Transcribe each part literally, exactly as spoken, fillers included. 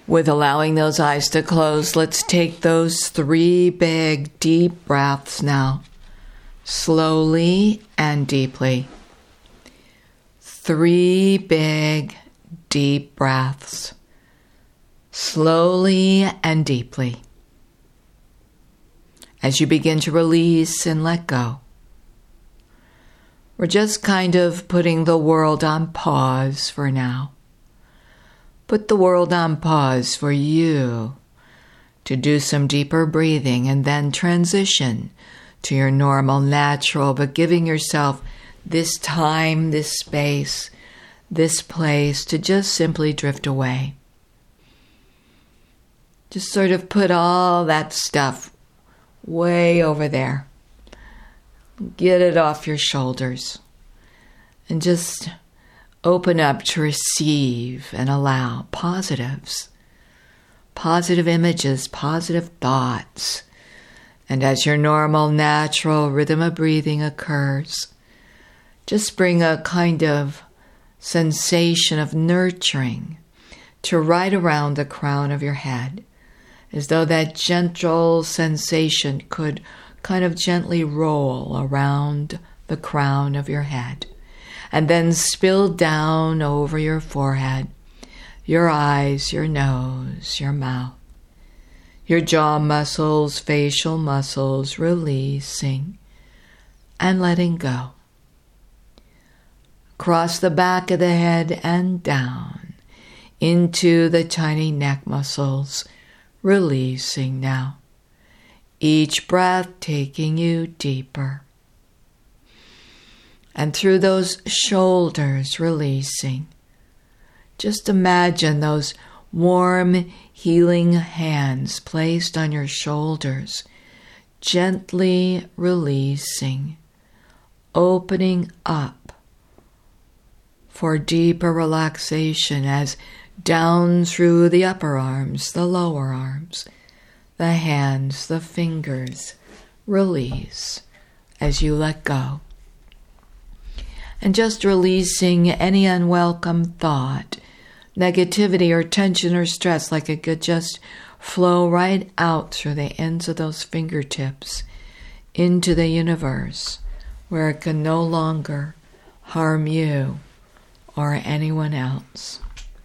With allowing those eyes to close, let's take those three big, deep breaths now, slowly and deeply. Three big, deep breaths, slowly and deeply. As you begin to release and let go, we're just kind of putting the world on pause for now. Put the world on pause for you to do some deeper breathing and then transition to your normal, natural, but giving yourself this time, this space, this place to just simply drift away. Just sort of put all that stuff way over there. Get it off your shoulders and just open up to receive and allow positives, positive images, positive thoughts. And as your normal, natural rhythm of breathing occurs, just bring a kind of sensation of nurturing to right around the crown of your head, as though that gentle sensation could kind of gently roll around the crown of your head and then spill down over your forehead, your eyes, your nose, your mouth, your jaw muscles, facial muscles, releasing and letting go. Across the back of the head and down into the tiny neck muscles, releasing now. Each breath taking you deeper. And through those shoulders, releasing. Just imagine those warm, healing hands placed on your shoulders, gently releasing, opening up for deeper relaxation as down through the upper arms, the lower arms, the hands, the fingers, release as you let go. And just releasing any unwelcome thought, negativity or tension or stress, like it could just flow right out through the ends of those fingertips into the universe, where it can no longer harm you or anyone else.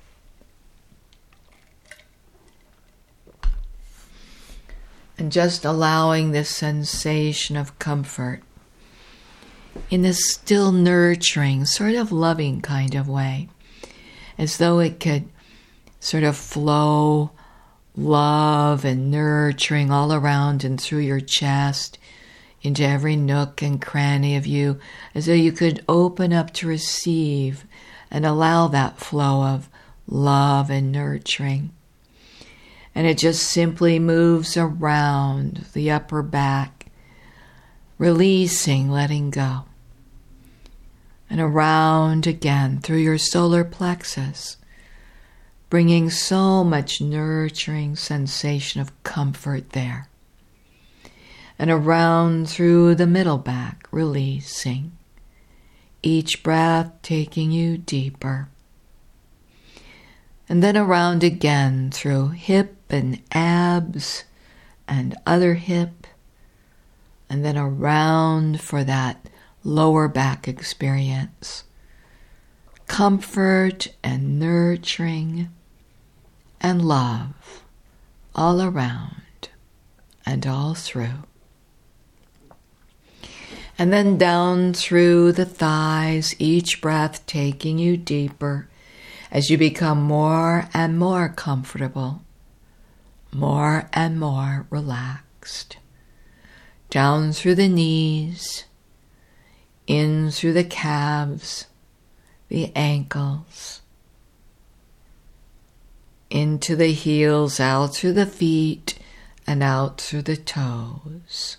And just allowing this sensation of comfort in this still nurturing, sort of loving kind of way, as though it could sort of flow love and nurturing all around and through your chest, into every nook and cranny of you, as though you could open up to receive and allow that flow of love and nurturing. And it just simply moves around the upper back, releasing, letting go. And around again through your solar plexus, bringing so much nurturing sensation of comfort there. And around through the middle back, releasing. Each breath taking you deeper. And then around again through hip and abs and other hip. And then around for that lower back experience. Comfort and nurturing and love all around and all through. And then down through the thighs, each breath taking you deeper as you become more and more comfortable, more and more relaxed. Down through the knees, in through the calves, the ankles, into the heels, out through the feet, and out through the toes.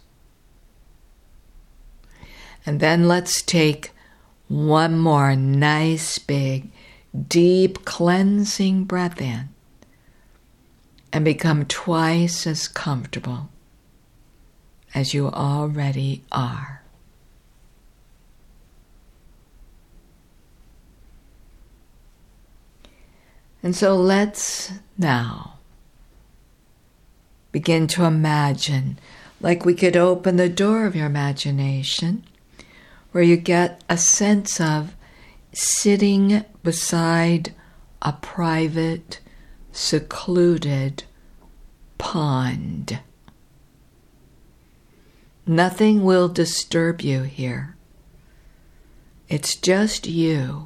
And then let's take one more nice, big, deep, cleansing breath in and become twice as comfortable as you already are. And so let's now begin to imagine, like we could open the door of your imagination, where you get a sense of sitting beside a private, secluded pond. Nothing will disturb you here. It's just you.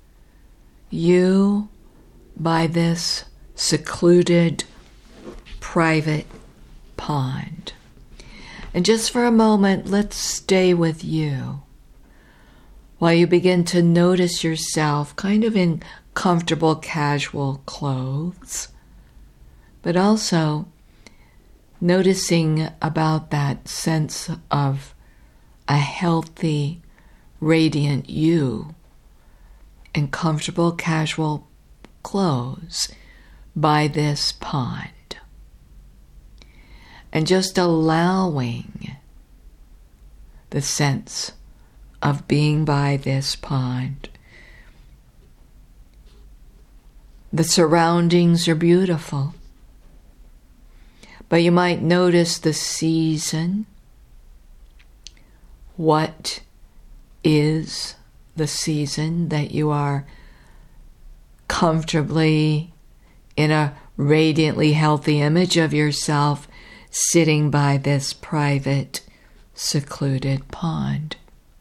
You by this secluded, private pond. And just for a moment, let's stay with you while you begin to notice yourself kind of in comfortable, casual clothes, but also noticing about that sense of a healthy, radiant you in comfortable, casual clothes by this pond. And just allowing the sense of being by this pond. The surroundings are beautiful, but you might notice the season. What is the season that you are comfortably in a radiantly healthy image of yourself sitting by this private, secluded pond?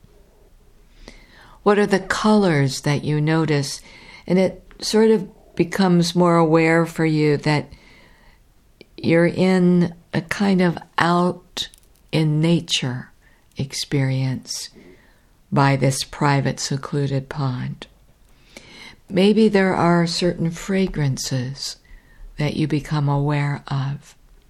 What are the colors that you notice? And it sort of becomes more aware for you that you're in a kind of out in nature experience by this private, secluded pond. Maybe there are certain fragrances that you become aware of.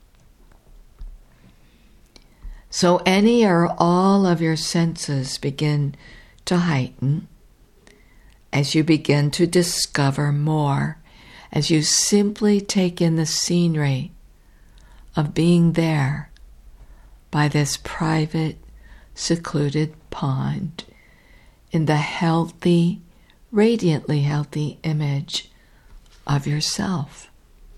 So any or all of your senses begin to heighten as you begin to discover more, as you simply take in the scenery of being there by this private, secluded pond in the healthy, radiantly healthy image of yourself.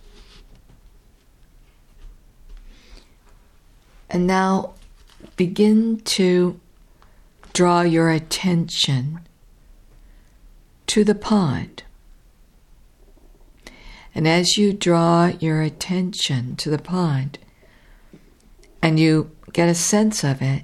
And now begin to draw your attention to the pond. And as you draw your attention to the pond and you get a sense of it,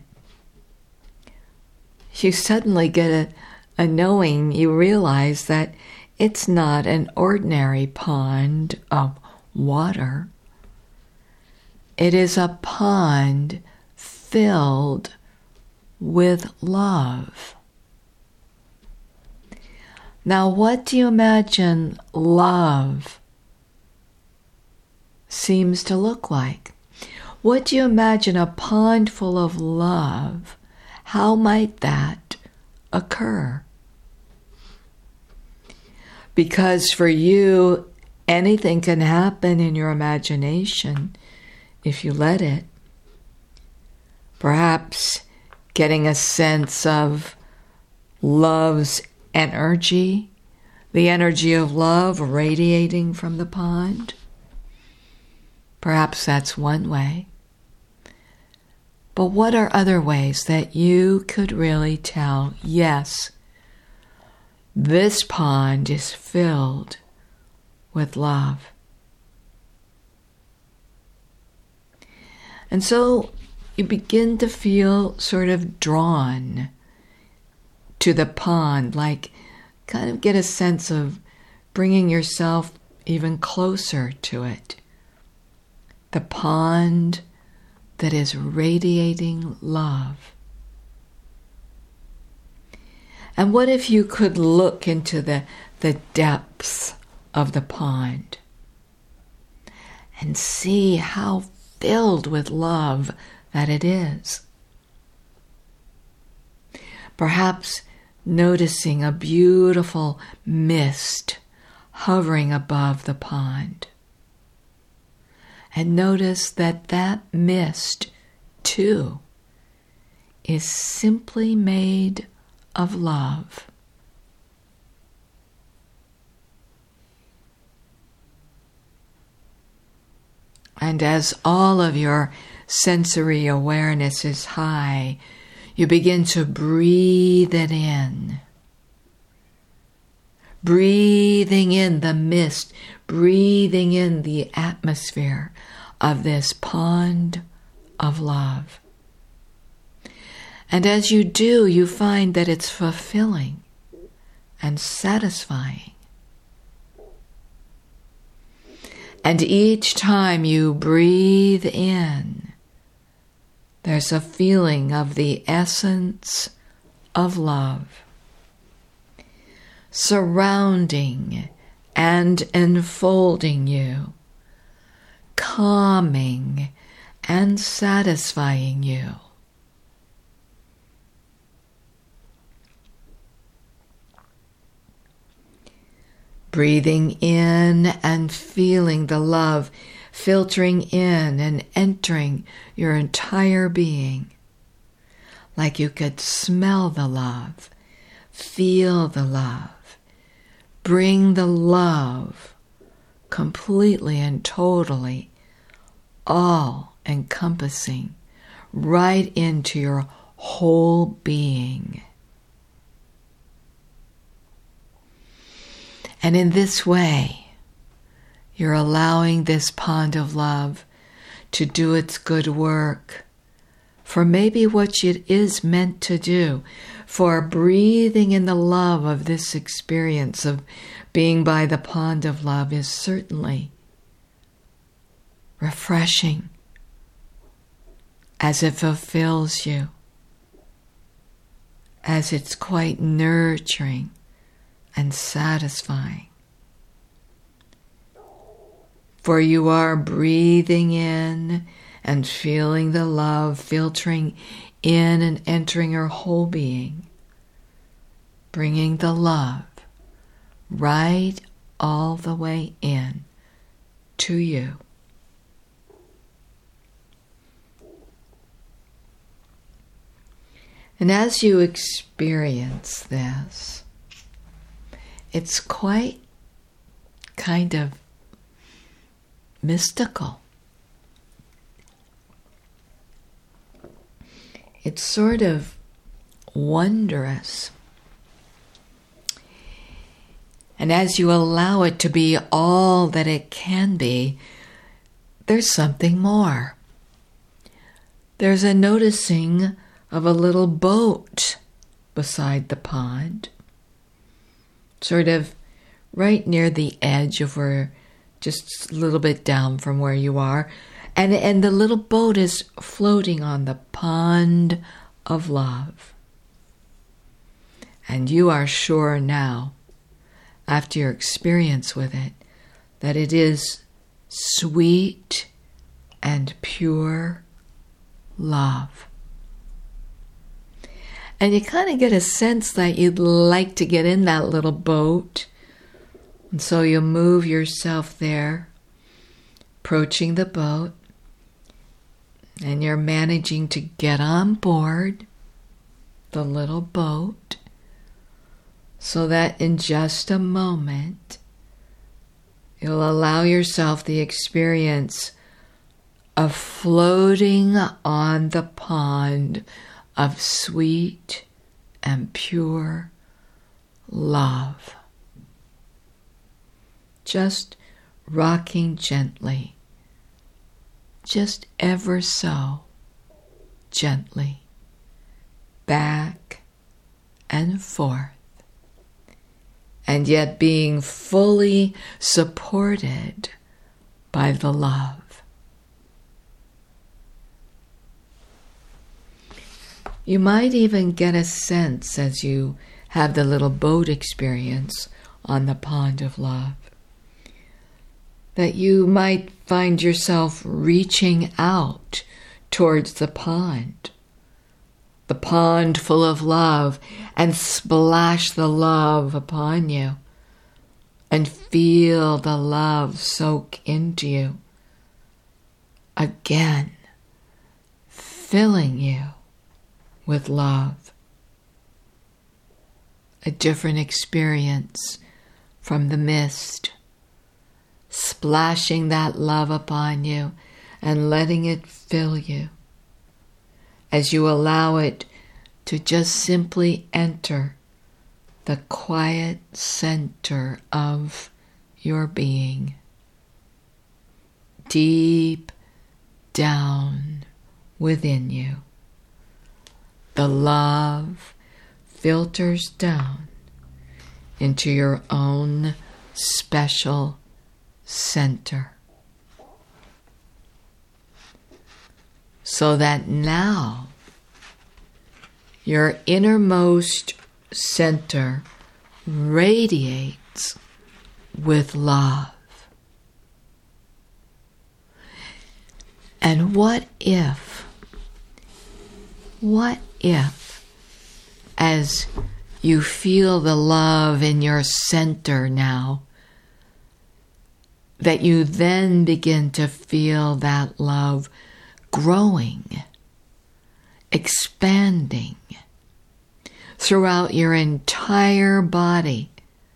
you suddenly get a, a knowing, you realize that it's not an ordinary pond of water. It is a pond filled with love. Now, what do you imagine love seems to look like? What do you imagine a pond full of love? How might that occur? Because for you, anything can happen in your imagination if you let it. Perhaps getting a sense of love's energy, the energy of love radiating from the pond. Perhaps that's one way. But what are other ways that you could really tell, yes, this pond is filled with love? And so you begin to feel sort of drawn to the pond, like kind of get a sense of bringing yourself even closer to it. The pond that is radiating love. And what if you could look into the, the depths of the pond and see how filled with love that it is? Perhaps noticing a beautiful mist hovering above the pond. And notice that that mist, too, is simply made of love. And as all of your sensory awareness is high, you begin to breathe it in. Breathing in the mist, breathing in the atmosphere of this pond of love. And as you do, you find that it's fulfilling and satisfying. And each time you breathe in, there's a feeling of the essence of love, surrounding and enfolding you, calming and satisfying you. Breathing in and feeling the love filtering in and entering your entire being, like you could smell the love, feel the love, bring the love completely and totally, all encompassing, right into your whole being. And in this way, you're allowing this pond of love to do its good work for maybe what it is meant to do, for breathing in the love of this experience of being by the pond of love is certainly refreshing, as it fulfills you, as it's quite nurturing and satisfying. For you are breathing in and feeling the love filtering in and entering your whole being, bringing the love right all the way in to you. And as you experience this, it's quite kind of mystical. It's sort of wondrous. And as you allow it to be all that it can be, there's something more. There's a noticing of a little boat beside the pond, sort of right near the edge of where, just a little bit down from where you are. And, and the little boat is floating on the pond of love. And you are sure now, after your experience with it, that it is sweet and pure love. And you kind of get a sense that you'd like to get in that little boat. And so you move yourself there, approaching the boat, and you're managing to get on board the little boat so that in just a moment you'll allow yourself the experience of floating on the pond of sweet and pure love. Just rocking gently, just ever so gently, back and forth, and yet being fully supported by the love. You might even get a sense as you have the little boat experience on the pond of love that you might find yourself reaching out towards the pond, the pond full of love, and splash the love upon you and feel the love soak into you. Again, filling you with love. A different experience from the mist, splashing that love upon you and letting it fill you as you allow it to just simply enter the quiet center of your being, deep down within you. The love filters down into your own special center, so that now your innermost center radiates with love. And what if, what if, as you feel the love in your center now, that you then begin to feel that love growing, expanding throughout your entire body,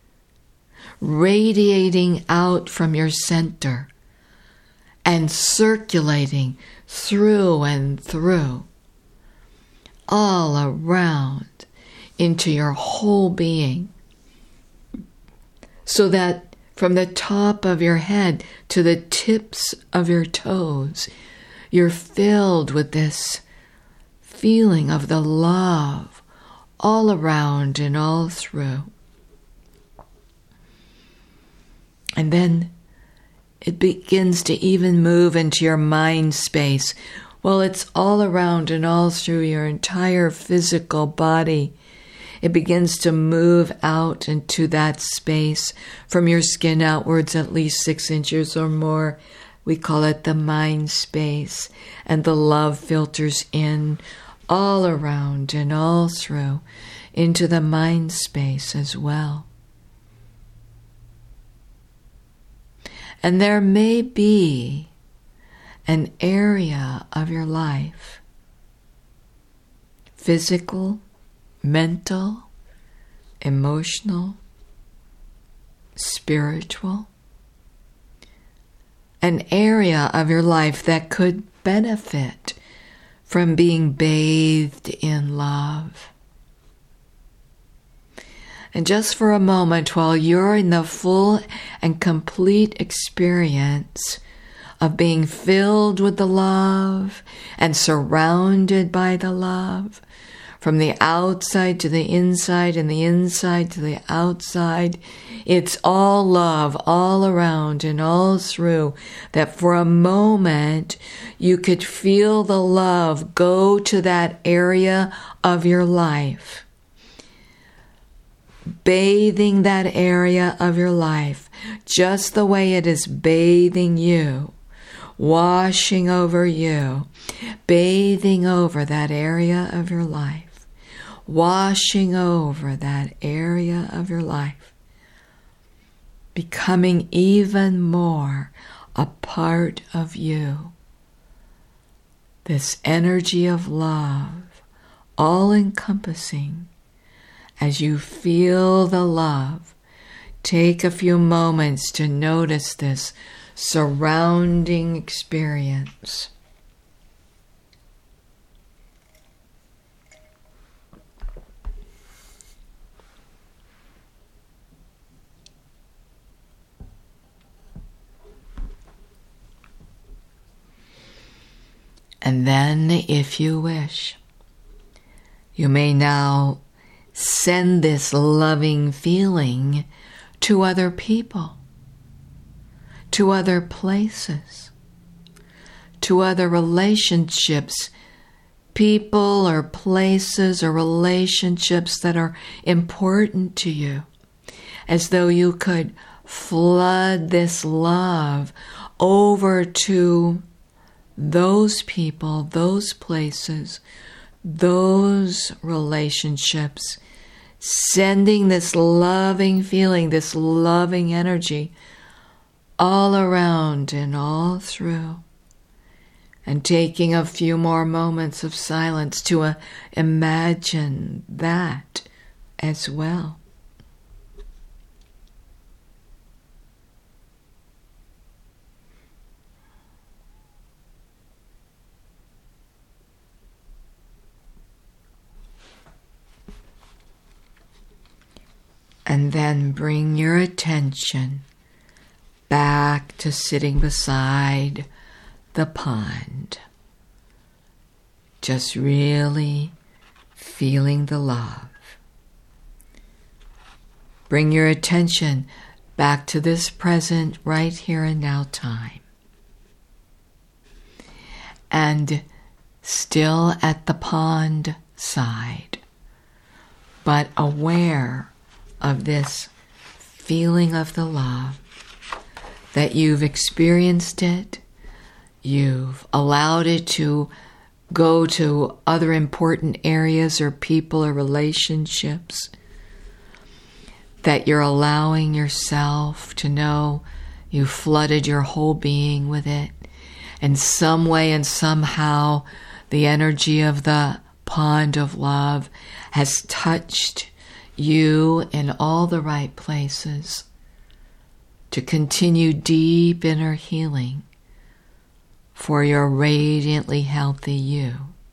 radiating out from your center and circulating through and through, all around into your whole being, so that from the top of your head to the tips of your toes, you're filled with this feeling of the love all around and all through. And then it begins to even move into your mind space. Well, it's all around and all through your entire physical body. It begins to move out into that space from your skin outwards at least six inches or more. We call it the mind space. And the love filters in all around and all through into the mind space as well. And there may be an area of your life, physical, mental, emotional, spiritual, an area of your life that could benefit from being bathed in love. And just for a moment, while you're in the full and complete experience of being filled with the love and surrounded by the love, from the outside to the inside and the inside to the outside, it's all love all around and all through, that for a moment you could feel the love go to that area of your life, bathing that area of your life just the way it is bathing you, washing over you, bathing over that area of your life, washing over that area of your life, becoming even more a part of you. This energy of love, all-encompassing. As you feel the love, take a few moments to notice this surrounding experience. And then, if you wish, you may now send this loving feeling to other people, to other places, to other relationships, people or places or relationships that are important to you, as though you could flood this love over to those people, those places, those relationships, sending this loving feeling, this loving energy all around and all through, and taking a few more moments of silence to uh, imagine that as well. And then bring your attention back to sitting beside the pond. Just really feeling the love. Bring your attention back to this present, right here and now time. And still at the pond side, but aware of this feeling of the love, that you've experienced it, you've allowed it to go to other important areas or people or relationships, that you're allowing yourself to know you flooded your whole being with it. In some way and somehow, the energy of the pond of love has touched you in all the right places to continue deep inner healing for your radiantly healthy you.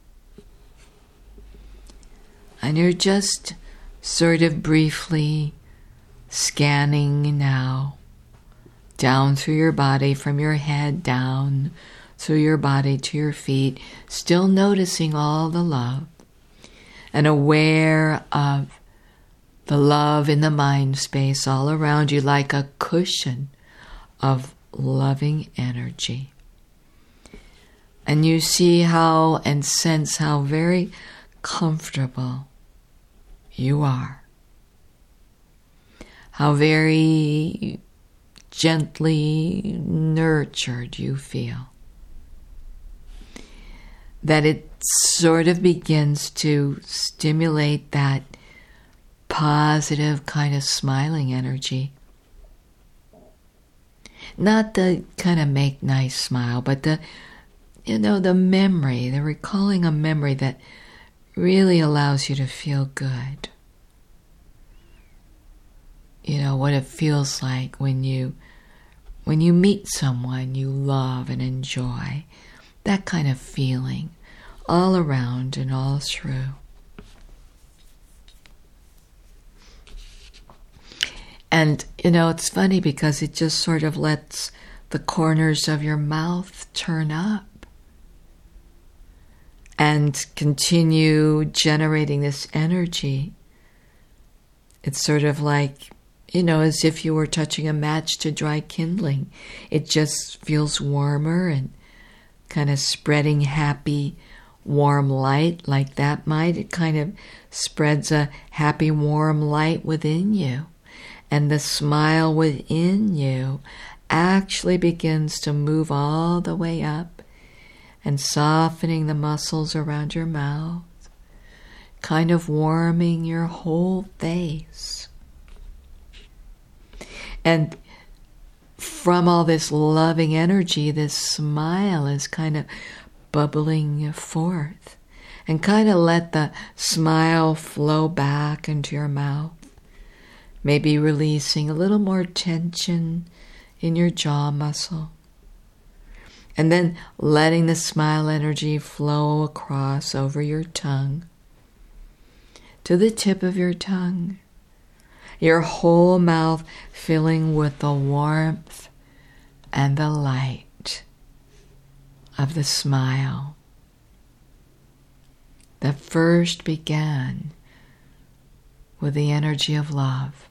And you're just sort of briefly scanning now down through your body, from your head down through your body to your feet, still noticing all the love and aware of the love in the mind space all around you, like a cushion of loving energy. And you see how and sense how very comfortable you are. How very gently nurtured you feel. That it sort of begins to stimulate that positive kind of smiling energy. Not the kind of make nice smile, but the, you know, the memory, the recalling a memory that really allows you to feel good. You know, what it feels like when you when you meet someone you love and enjoy. That kind of feeling all around and all through. And, you know, it's funny because it just sort of lets the corners of your mouth turn up and continue generating this energy. It's sort of like, you know, as if you were touching a match to dry kindling. It just feels warmer and kind of spreading happy, warm light like that might. It kind of spreads a happy, warm light within you. And the smile within you actually begins to move all the way up and softening the muscles around your mouth, kind of warming your whole face. And from all this loving energy, this smile is kind of bubbling forth. And kind of let the smile flow back into your mouth. Maybe releasing a little more tension in your jaw muscle. And then letting the smile energy flow across over your tongue to the tip of your tongue. Your whole mouth filling with the warmth and the light of the smile that first began with the energy of love.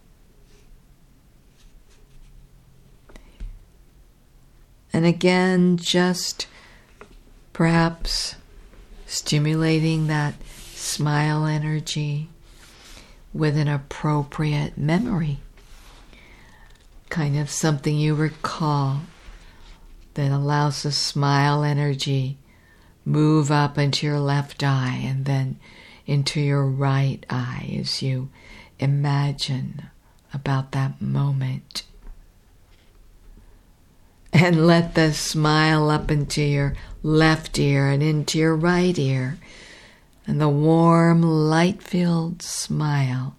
And again, just perhaps stimulating that smile energy with an appropriate memory. Kind of something you recall that allows the smile energy move up into your left eye and then into your right eye as you imagine about that moment. And let the smile up into your left ear and into your right ear. And the warm, light-filled smile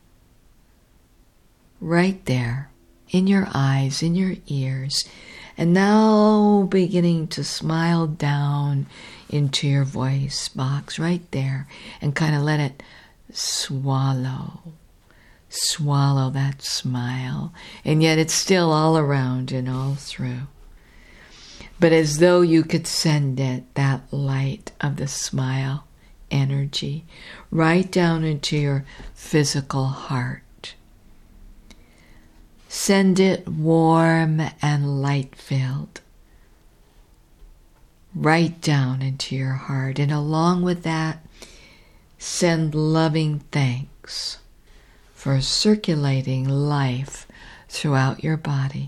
right there in your eyes, in your ears. And now beginning to smile down into your voice box right there. And kind of let it swallow. swallow that smile, and yet it's still all around and all through. But as though you could send it, that light of the smile energy, right down into your physical heart. Send it warm and light-filled, right down into your heart. And along with that, send loving thanks for circulating life throughout your body.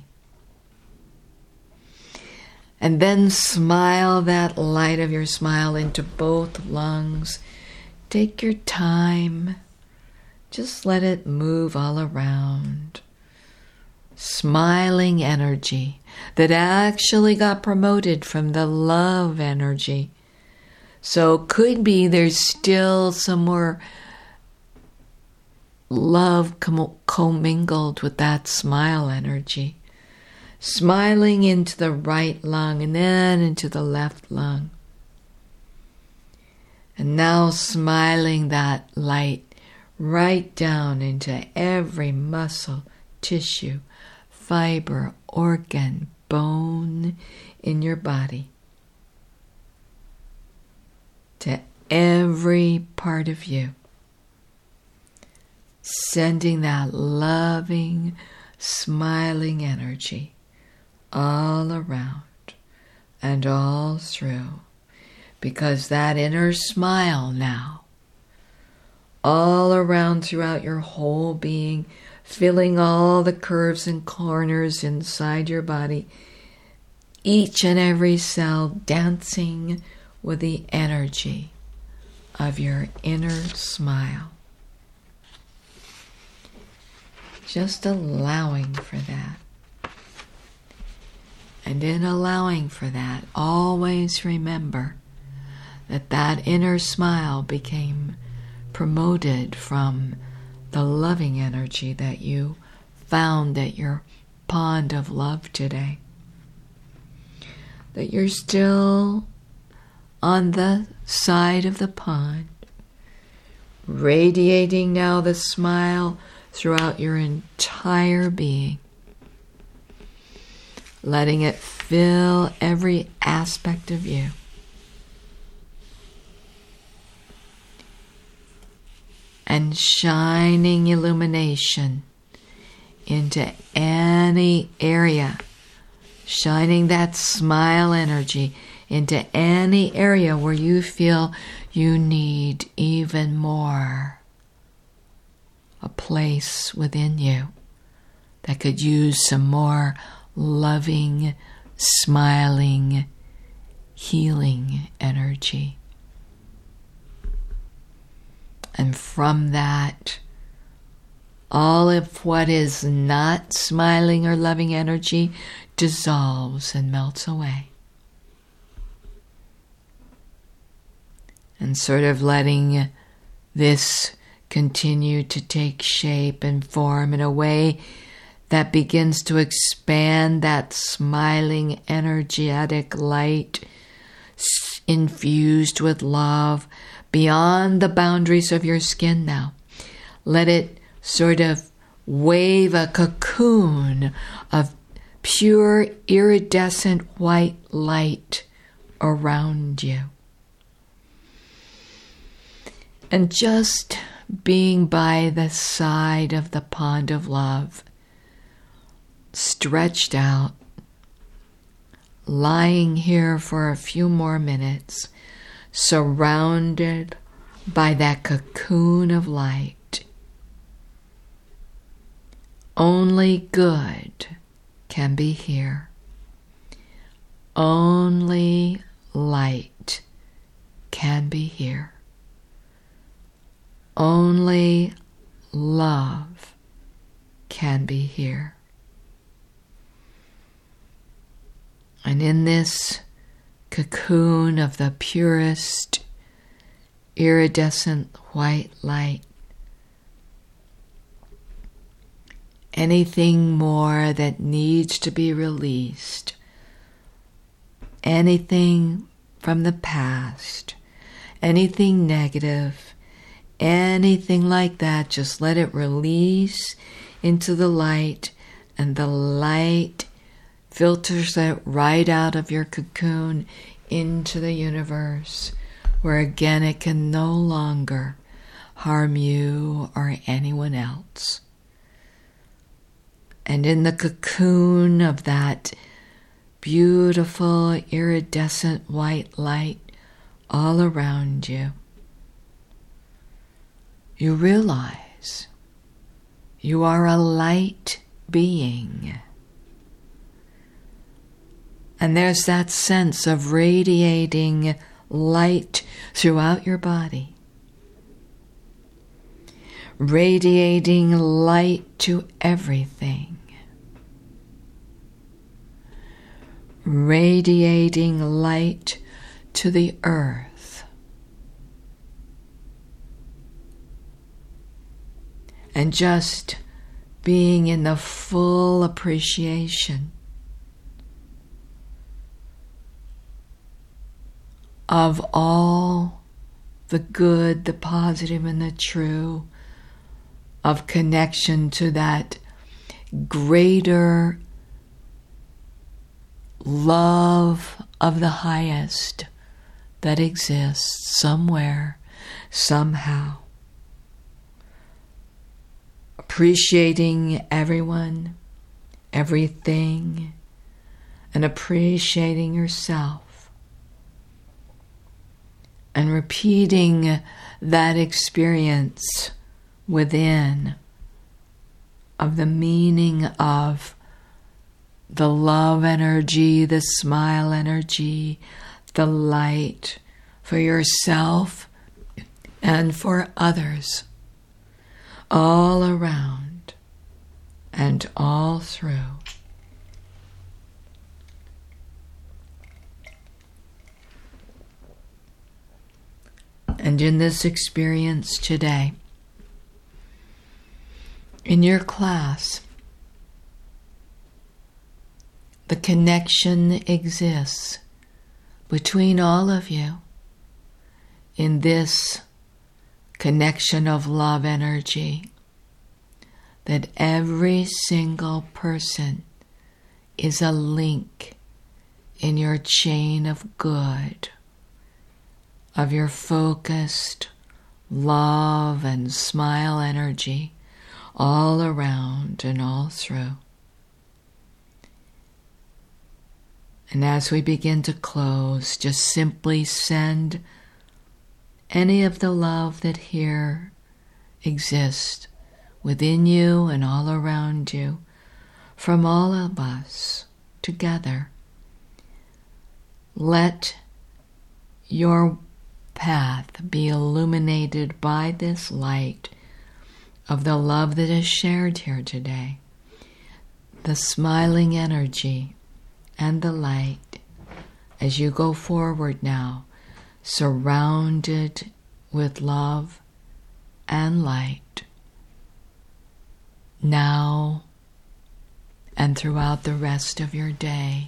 And then smile that light of your smile into both lungs. Take your time. Just let it move all around. Smiling energy that actually got promoted from the love energy. So could be there's still some more love commingled with that smile energy. Smiling into the right lung and then into the left lung. And now smiling that light right down into every muscle, tissue, fiber, organ, bone in your body. To every part of you. Sending that loving, smiling energy all around and all through, because that inner smile now, all around throughout your whole being, filling all the curves and corners inside your body, each and every cell dancing with the energy of your inner smile. Just allowing for that. And in allowing for that, always remember that that inner smile became promoted from the loving energy that you found at your pond of love today. That you're still on the side of the pond, radiating now the smile throughout your entire being. Letting it fill every aspect of you. And shining illumination into any area. Shining that smile energy into any area where you feel you need even more. A place within you that could use some more loving, smiling, healing energy. And from that, all of what is not smiling or loving energy dissolves and melts away. And sort of letting this continue to take shape and form in a way that begins to expand that smiling, energetic light infused with love beyond the boundaries of your skin now. Let it sort of wave a cocoon of pure, iridescent white light around you. And just being by the side of the pond of love, stretched out, lying here for a few more minutes, surrounded by that cocoon of light. Only good can be here. Only light can be here. Only love can be here. And in this cocoon of the purest, iridescent white light, anything more that needs to be released, anything from the past, anything negative, anything like that, just let it release into the light, and the light filters it right out of your cocoon into the universe, where again it can no longer harm you or anyone else. And in the cocoon of that beautiful iridescent white light all around you, you realize you are a light being. And there's that sense of radiating light throughout your body, radiating light to everything, radiating light to the earth, and just being in the full appreciation of all the good, the positive, and the true, of connection to that greater love of the highest that exists somewhere, somehow. Appreciating everyone, everything, and appreciating yourself. And repeating that experience within of the meaning of the love energy, the smile energy, the light for yourself and for others, all around and all through. And in this experience today, in your class, the connection exists between all of you in this connection of love energy, that every single person is a link in your chain of good, of your focused love and smile energy all around and all through. And as we begin to close, just simply send any of the love that here exists within you and all around you from all of us together. Let your path be illuminated by this light of the love that is shared here today, the smiling energy and the light as you go forward now, surrounded with love and light, now and throughout the rest of your day.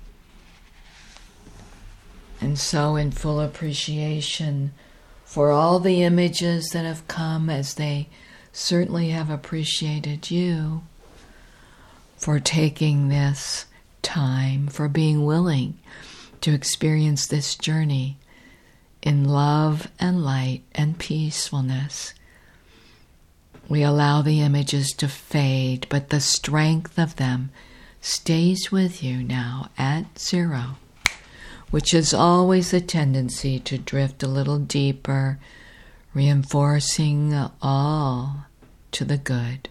And so, in full appreciation for all the images that have come, as they certainly have appreciated you for taking this time, for being willing to experience this journey in love and light and peacefulness, we allow the images to fade, but the strength of them stays with you now at zero, which is always a tendency to drift a little deeper, reinforcing all to the good.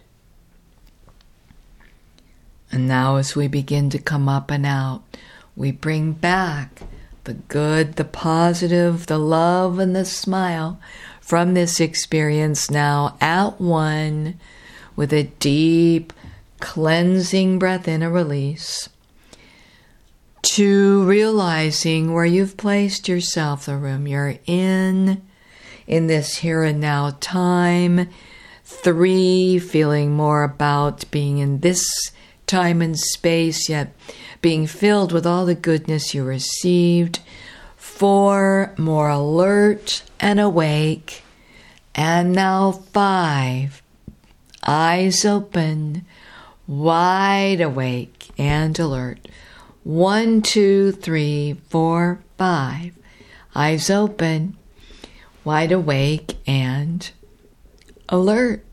And now as we begin to come up and out, we bring back the good, the positive, the love, and the smile from this experience now at one, with a deep cleansing breath in, a release, to realizing where you've placed yourself, the room you're in, in this here and now time. Three, feeling more about being in this time and space, yet being filled with all the goodness you received. Four, more alert and awake And now five. Eyes open, wide awake and alert. One, two, three, four, five. Eyes open, wide awake and alert.